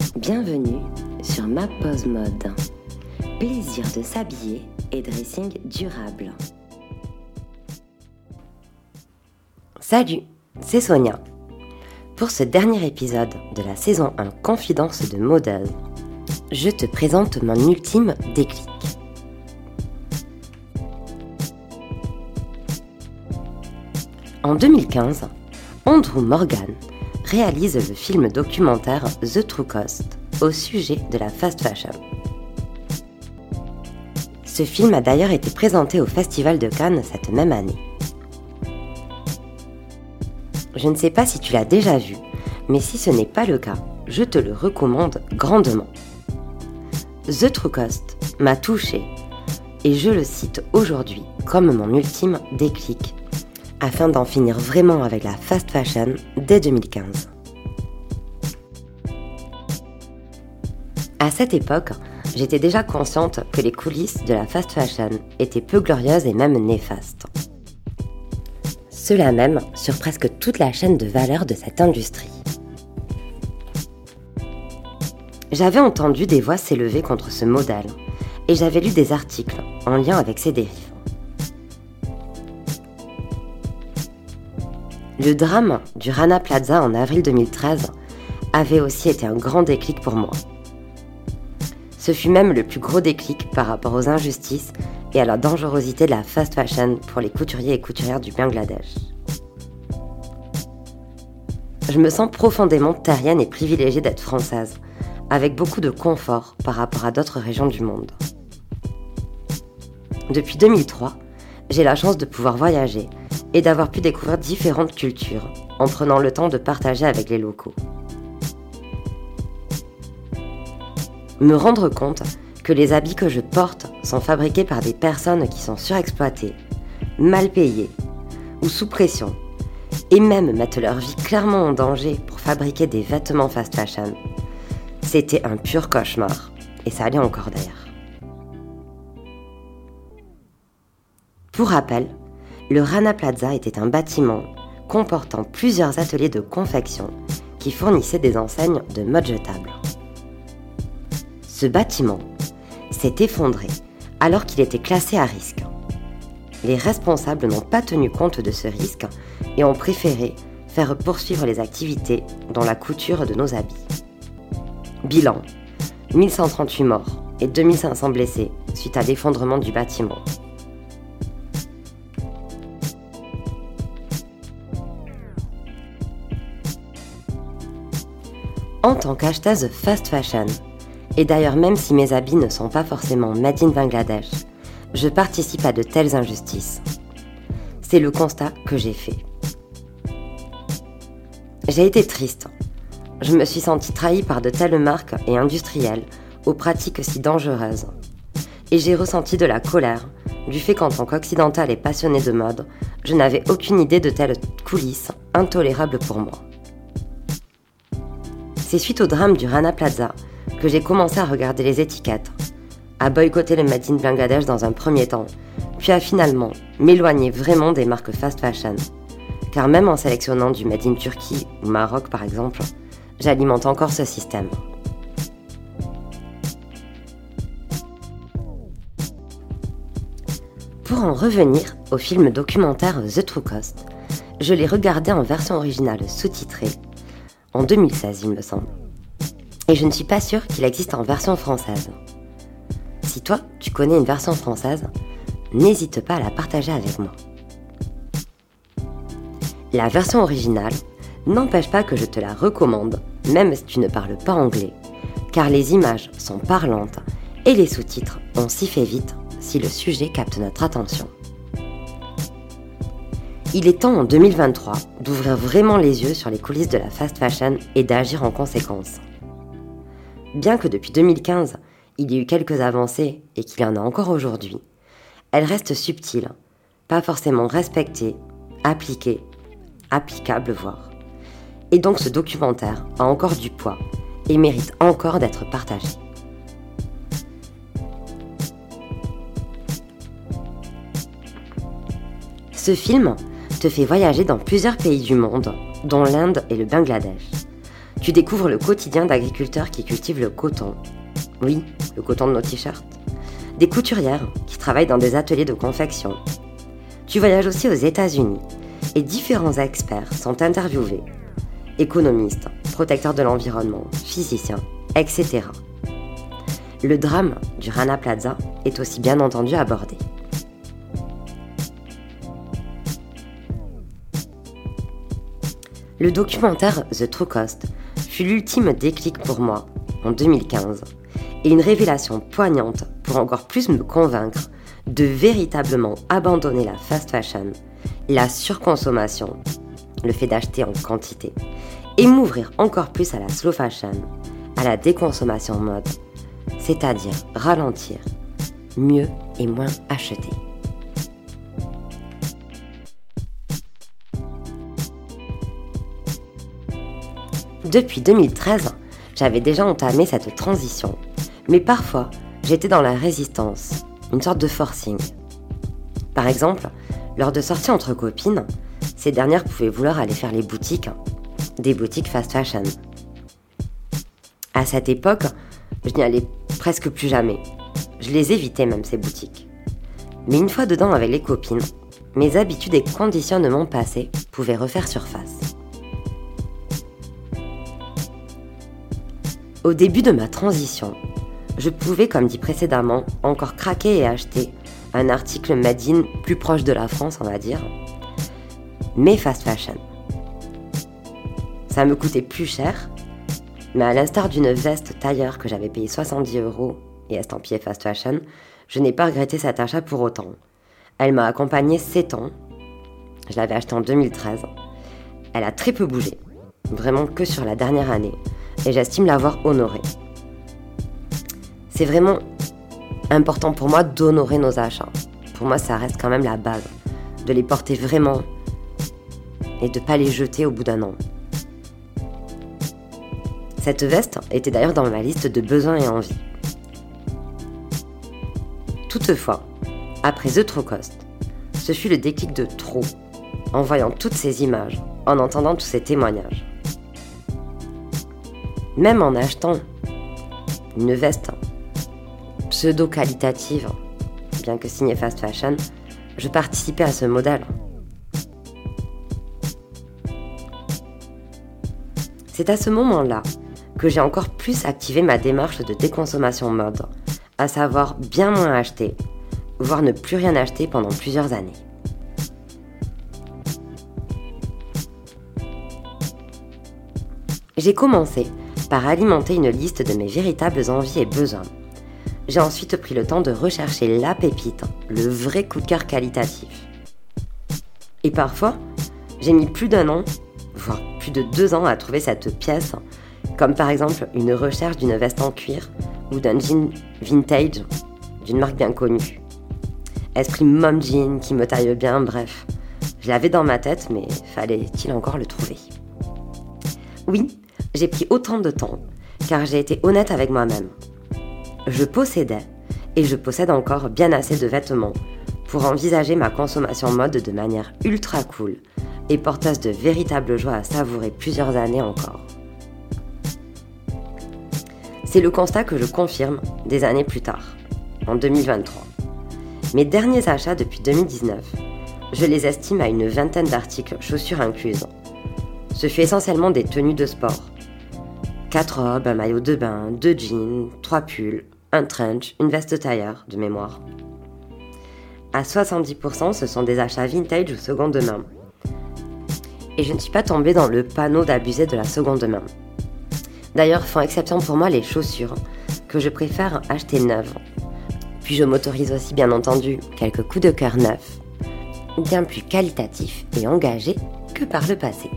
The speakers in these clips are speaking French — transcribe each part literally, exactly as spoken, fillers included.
Bienvenue sur Ma Pause Mode. Plaisir de s'habiller et dressing durable. Salut, c'est Sonia. Pour ce dernier épisode de la saison un Confidence de modeuse, je te présente mon ultime déclic. En deux mille quinze, Andrew Morgan réalise le film documentaire The True Cost au sujet de la fast fashion. Ce film a d'ailleurs été présenté au Festival de Cannes cette même année. Je ne sais pas si tu l'as déjà vu, mais si ce n'est pas le cas, je te le recommande grandement. The True Cost m'a touchée et je le cite aujourd'hui comme mon ultime déclic, afin d'en finir vraiment avec la fast fashion dès deux mille quinze. À cette époque, j'étais déjà consciente que les coulisses de la fast fashion étaient peu glorieuses et même néfastes. Cela même sur presque toute la chaîne de valeur de cette industrie. J'avais entendu des voix s'élever contre ce modèle et j'avais lu des articles en lien avec ses dérives. Le drame du Rana Plaza en avril deux mille treize avait aussi été un grand déclic pour moi. Ce fut même le plus gros déclic par rapport aux injustices et à la dangerosité de la fast fashion pour les couturiers et couturières du Bangladesh. Je me sens profondément terrienne et privilégiée d'être française, avec beaucoup de confort par rapport à d'autres régions du monde. Depuis deux mille trois, j'ai la chance de pouvoir voyager et d'avoir pu découvrir différentes cultures en prenant le temps de partager avec les locaux. Me rendre compte que les habits que je porte sont fabriqués par des personnes qui sont surexploitées, mal payées ou sous pression, et même mettent leur vie clairement en danger pour fabriquer des vêtements fast fashion, c'était un pur cauchemar, et ça allait encore d'ailleurs. Pour rappel, le Rana Plaza était un bâtiment comportant plusieurs ateliers de confection qui fournissaient des enseignes de mode jetable. Ce bâtiment s'est effondré alors qu'il était classé à risque. Les responsables n'ont pas tenu compte de ce risque et ont préféré faire poursuivre les activités dont la couture de nos habits. Bilan, mille cent trente-huit morts et deux mille cinq cents blessés suite à l'effondrement du bâtiment. En tant qu'acheteuse fast fashion, et d'ailleurs même si mes habits ne sont pas forcément made in Bangladesh, je participe à de telles injustices. C'est le constat que j'ai fait. J'ai été triste. Je me suis sentie trahie par de telles marques et industriels aux pratiques si dangereuses. Et j'ai ressenti de la colère du fait qu'en tant qu'occidentale et passionnée de mode, je n'avais aucune idée de telles coulisses intolérables pour moi. C'est suite au drame du Rana Plaza que j'ai commencé à regarder les étiquettes, à boycotter le Made in Bangladesh dans un premier temps, puis à finalement m'éloigner vraiment des marques fast fashion. Car même en sélectionnant du Made in Turquie ou Maroc par exemple, j'alimente encore ce système. Pour en revenir au film documentaire The True Cost, je l'ai regardé en version originale sous-titrée, en deux mille seize il me semble. Et je ne suis pas sûre qu'il existe en version française. Si toi, tu connais une version française, n'hésite pas à la partager avec moi. La version originale n'empêche pas que je te la recommande, même si tu ne parles pas anglais, car les images sont parlantes et les sous-titres, on s'y fait vite si le sujet capte notre attention. Il est temps en deux mille vingt-trois d'ouvrir vraiment les yeux sur les coulisses de la fast fashion et d'agir en conséquence. Bien que depuis deux mille quinze, il y ait eu quelques avancées et qu'il y en a encore aujourd'hui, elle reste subtile, pas forcément respectée, appliquée, applicable voire. Et donc ce documentaire a encore du poids et mérite encore d'être partagé. Ce film te fait voyager dans plusieurs pays du monde, dont l'Inde et le Bangladesh. Tu découvres le quotidien d'agriculteurs qui cultivent le coton. Oui, le coton de nos t-shirts. Des couturières qui travaillent dans des ateliers de confection. Tu voyages aussi aux États-Unis et différents experts sont interviewés. Économistes, protecteurs de l'environnement, physiciens, et cetera. Le drame du Rana Plaza est aussi bien entendu abordé. Le documentaire The True Cost fut l'ultime déclic pour moi en deux mille quinze et une révélation poignante pour encore plus me convaincre de véritablement abandonner la fast fashion, la surconsommation, le fait d'acheter en quantité, et m'ouvrir encore plus à la slow fashion, à la déconsommation mode, c'est-à-dire ralentir, mieux et moins acheter. Depuis deux mille treize, j'avais déjà entamé cette transition, mais parfois, j'étais dans la résistance, une sorte de forcing. Par exemple, lors de sorties entre copines, ces dernières pouvaient vouloir aller faire les boutiques, des boutiques fast fashion. À cette époque, je n'y allais presque plus jamais. Je les évitais même, ces boutiques. Mais une fois dedans avec les copines, mes habitudes et conditionnements passés pouvaient refaire surface. Au début de ma transition, je pouvais, comme dit précédemment, encore craquer et acheter un article made in plus proche de la France, on va dire, mais fast fashion. Ça me coûtait plus cher, mais à l'instar d'une veste tailleur que j'avais payée soixante-dix euros et estampillée fast fashion, je n'ai pas regretté cet achat pour autant. Elle m'a accompagnée sept ans, je l'avais achetée en deux mille treize. Elle a très peu bougé, vraiment que sur la dernière année, et j'estime l'avoir honorée. C'est vraiment important pour moi d'honorer nos achats. Pour moi, ça reste quand même la base, de les porter vraiment et de ne pas les jeter au bout d'un an. Cette veste était d'ailleurs dans ma liste de besoins et envies. Toutefois, après The True Cost, ce fut le déclic de trop, en voyant toutes ces images, en entendant tous ces témoignages. Même en achetant une veste pseudo-qualitative, bien que signée fast fashion, je participais à ce modèle. C'est à ce moment-là que j'ai encore plus activé ma démarche de déconsommation mode, à savoir bien moins acheter, voire ne plus rien acheter pendant plusieurs années. J'ai commencé par alimenter une liste de mes véritables envies et besoins. J'ai ensuite pris le temps de rechercher la pépite, le vrai coup de cœur qualitatif. Et parfois, j'ai mis plus d'un an, voire plus de deux ans à trouver cette pièce, comme par exemple une recherche d'une veste en cuir ou d'un jean vintage d'une marque bien connue. Esprit mom jean qui me taille bien, bref. Je l'avais dans ma tête, mais fallait-il encore le trouver? Oui, j'ai pris autant de temps, car j'ai été honnête avec moi-même. Je possédais, et je possède encore bien assez de vêtements pour envisager ma consommation mode de manière ultra cool et porteuse de véritable joie à savourer plusieurs années encore. C'est le constat que je confirme des années plus tard, en deux mille vingt-trois. Mes derniers achats depuis deux mille dix-neuf, je les estime à une vingtaine d'articles, chaussures incluses. Ce fut essentiellement des tenues de sport. Quatre robes, un maillot de bain, deux jeans, trois pulls, un trench, une veste tailleur, de mémoire. À soixante-dix pour cent, ce sont des achats vintage ou seconde main. Et je ne suis pas tombée dans le panneau d'abuser de la seconde main. D'ailleurs, font exception pour moi les chaussures, que je préfère acheter neuves. Puis je m'autorise aussi bien entendu quelques coups de cœur neufs, bien plus qualitatifs et engagés que par le passé.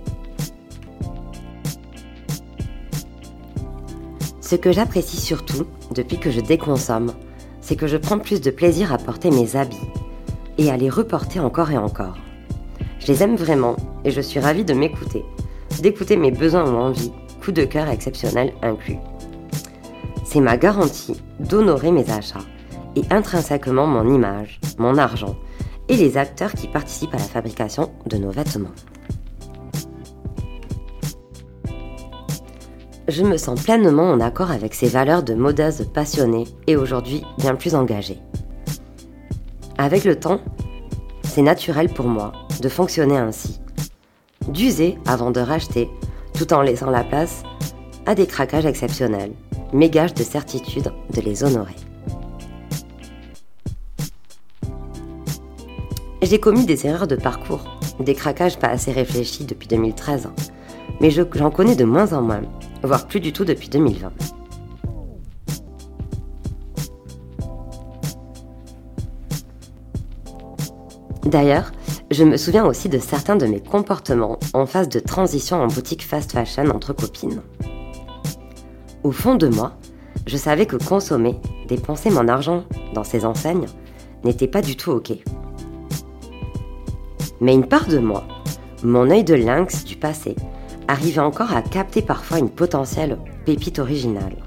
Ce que j'apprécie surtout, depuis que je déconsomme, c'est que je prends plus de plaisir à porter mes habits et à les reporter encore et encore. Je les aime vraiment et je suis ravie de m'écouter, d'écouter mes besoins ou envies, coups de cœur exceptionnels inclus. C'est ma garantie d'honorer mes achats et intrinsèquement mon image, mon argent et les acteurs qui participent à la fabrication de nos vêtements. je me sens pleinement en accord avec ces valeurs de modeuse passionnée et aujourd'hui bien plus engagée. Avec le temps, c'est naturel pour moi de fonctionner ainsi, d'user avant de racheter, tout en laissant la place à des craquages exceptionnels, mes gages de certitude de les honorer. J'ai commis des erreurs de parcours, des craquages pas assez réfléchis depuis deux mille treize, mais je, j'en connais de moins en moins, voire plus du tout depuis deux mille vingt. D'ailleurs, je me souviens aussi de certains de mes comportements en phase de transition en boutique fast fashion entre copines. Au fond de moi, je savais que consommer, dépenser mon argent dans ces enseignes n'était pas du tout ok. Mais une part de moi, mon œil de lynx du passé, arrivait encore à capter parfois une potentielle pépite originale.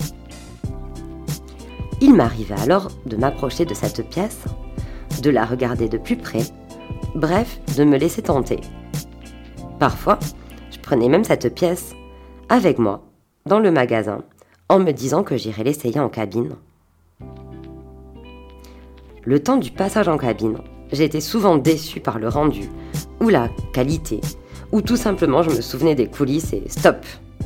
Il m'arrivait alors de m'approcher de cette pièce, de la regarder de plus près, bref, de me laisser tenter. Parfois, je prenais même cette pièce avec moi, dans le magasin, en me disant que j'irais l'essayer en cabine. Le temps du passage en cabine, j'ai été souvent déçue par le rendu, ou la qualité, ou tout simplement je me souvenais des coulisses et stop.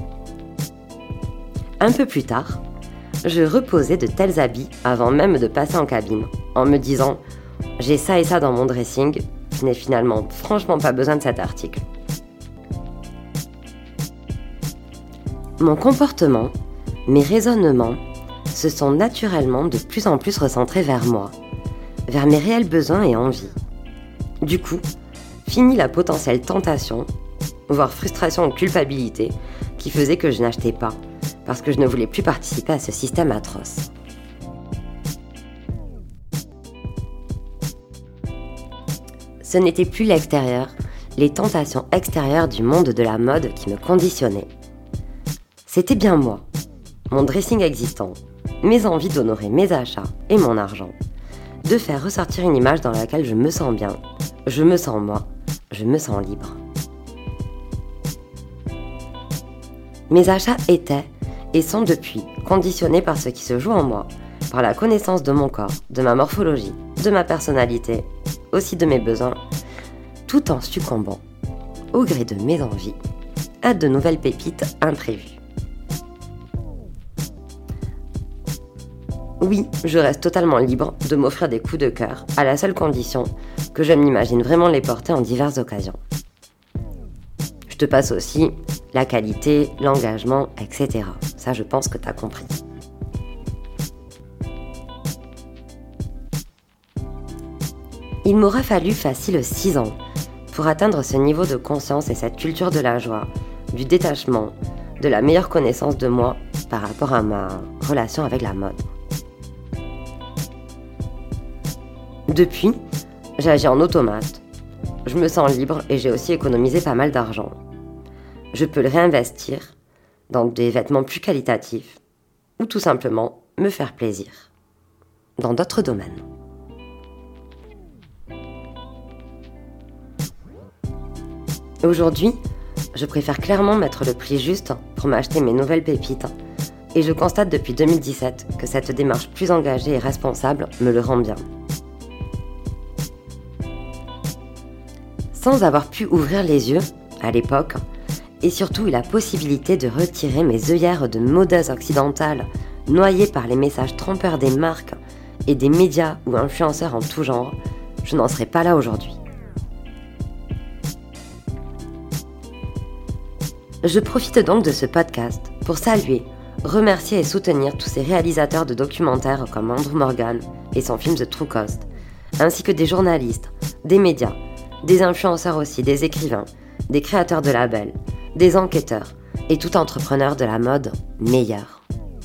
Un peu plus tard, je reposais de tels habits avant même de passer en cabine, en me disant « j'ai ça et ça dans mon dressing, je n'ai finalement franchement pas besoin de cet article ». Mon comportement, mes raisonnements se sont naturellement de plus en plus recentrés vers moi, vers mes réels besoins et envies. Du coup, fini la potentielle tentation, voire frustration ou culpabilité, qui faisait que je n'achetais pas, parce que je ne voulais plus participer à ce système atroce. Ce n'était plus l'extérieur, les tentations extérieures du monde de la mode qui me conditionnaient. C'était bien moi, mon dressing existant, mes envies d'honorer mes achats et mon argent, de faire ressortir une image dans laquelle je me sens bien, je me sens moi, je me sens libre. Mes achats étaient et sont depuis conditionnés par ce qui se joue en moi, par la connaissance de mon corps, de ma morphologie, de ma personnalité, aussi de mes besoins, tout en succombant, au gré de mes envies, à de nouvelles pépites imprévues. Oui, je reste totalement libre de m'offrir des coups de cœur, à la seule condition que je m'imagine vraiment les porter en diverses occasions. Je te passe aussi la qualité, l'engagement, et cetera. Ça, je pense que tu as compris. Il m'aura fallu facile six ans pour atteindre ce niveau de conscience et cette culture de la joie, du détachement, de la meilleure connaissance de moi par rapport à ma relation avec la mode. Depuis, j'agis en automate. Je me sens libre et j'ai aussi économisé pas mal d'argent. Je peux le réinvestir dans des vêtements plus qualitatifs ou tout simplement me faire plaisir dans d'autres domaines. Aujourd'hui, je préfère clairement mettre le prix juste pour m'acheter mes nouvelles pépites et je constate depuis deux mille dix-sept que cette démarche plus engagée et responsable me le rend bien. Sans avoir pu ouvrir les yeux, à l'époque, et surtout eu la possibilité de retirer mes œillères de modeuse occidentale noyées par les messages trompeurs des marques et des médias ou influenceurs en tout genre, je n'en serais pas là aujourd'hui. Je profite donc de ce podcast pour saluer, remercier et soutenir tous ces réalisateurs de documentaires comme Andrew Morgan et son film The True Cost, ainsi que des journalistes, des médias, des influenceurs aussi, des écrivains, des créateurs de labels, des enquêteurs et tout entrepreneur de la mode meilleur.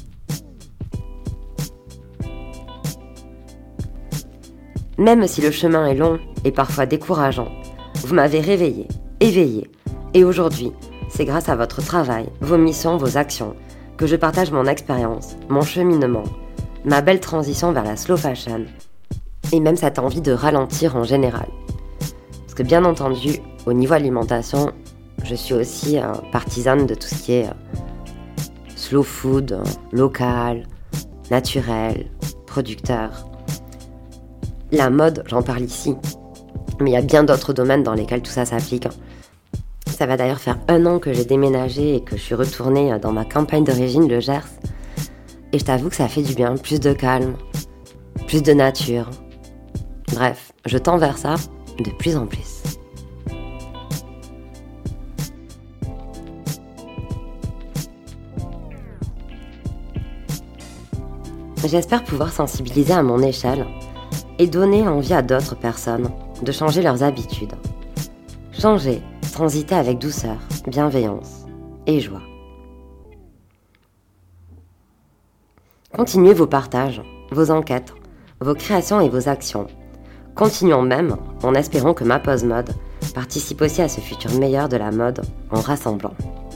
Même si le chemin est long et parfois décourageant, vous m'avez réveillé, éveillé, et aujourd'hui, c'est grâce à votre travail, vos missions, vos actions, que je partage mon expérience, mon cheminement, ma belle transition vers la slow fashion, et même cette envie de ralentir en général. Parce que bien entendu, au niveau alimentation, je suis aussi euh, partisane de tout ce qui est euh, slow food, local, naturel, producteur. La mode, j'en parle ici, mais il y a bien d'autres domaines dans lesquels tout ça s'applique. Ça va d'ailleurs faire un an que j'ai déménagé et que je suis retournée dans ma campagne d'origine, le Gers. Et je t'avoue que ça fait du bien, plus de calme, plus de nature. Bref, je tends vers ça de plus en plus. J'espère pouvoir sensibiliser à mon échelle et donner envie à d'autres personnes de changer leurs habitudes. Changer, transiter avec douceur, bienveillance et joie. Continuez vos partages, vos enquêtes, vos créations et vos actions. Continuons même en espérant que Ma Pause Mode participe aussi à ce futur meilleur de la mode en rassemblant.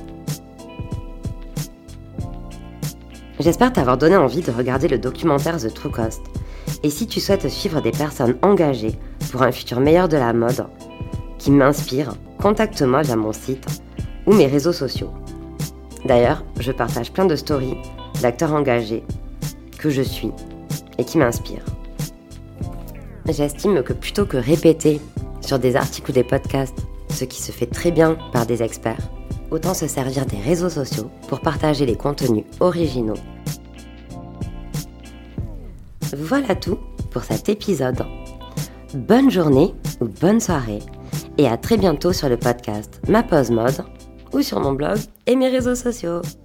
J'espère t'avoir donné envie de regarder le documentaire The True Cost. Et si tu souhaites suivre des personnes engagées pour un futur meilleur de la mode, qui m'inspirent, contacte-moi via mon site ou mes réseaux sociaux. D'ailleurs, je partage plein de stories d'acteurs engagés que je suis et qui m'inspirent. J'estime que plutôt que répéter sur des articles ou des podcasts ce qui se fait très bien par des experts, autant se servir des réseaux sociaux pour partager les contenus originaux. Voilà tout pour cet épisode. Bonne journée ou bonne soirée et à très bientôt sur le podcast Ma Pause Mode ou sur mon blog et mes réseaux sociaux.